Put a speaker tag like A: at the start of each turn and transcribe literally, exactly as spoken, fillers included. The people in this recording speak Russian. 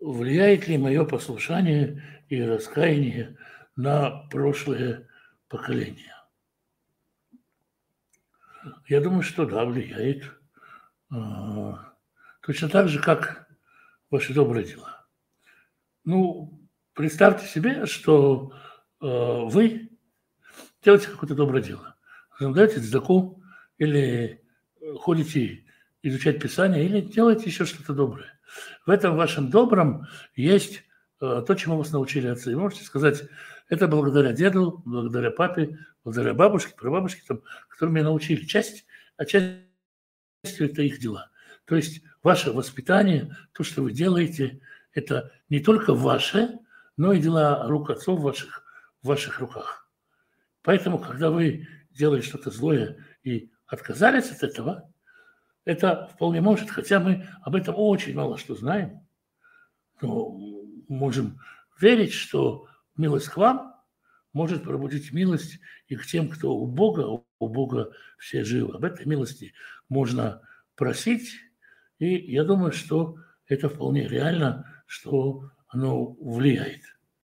A: влияет ли мое послушание и раскаяние на прошлое поколение? Я думаю, что да, влияет. А, точно так же, как ваши добрые дела. Ну, представьте себе, что э, вы делаете какое-то доброе дело. Даете цдаку или э, ходите изучать Писание, или делаете еще что-то доброе. В этом вашем добром есть э, то, чему вас научили отцы. И можете сказать, это благодаря деду, благодаря папе, благодаря бабушке, прабабушке, там, которые меня научили. Часть, а часть это их дела. То есть ваше воспитание, то, что вы делаете, это не только ваше, но и дела рук отцов в ваших, в ваших руках. Поэтому, когда вы делали что-то злое и отказались от этого, это вполне может, хотя мы об этом очень мало что знаем, но можем верить, что милость к вам может пробудить милость и к тем, кто у Бога, у Бога все живы. Об этой милости можно просить, и я думаю, что это вполне реально, что оно влияет.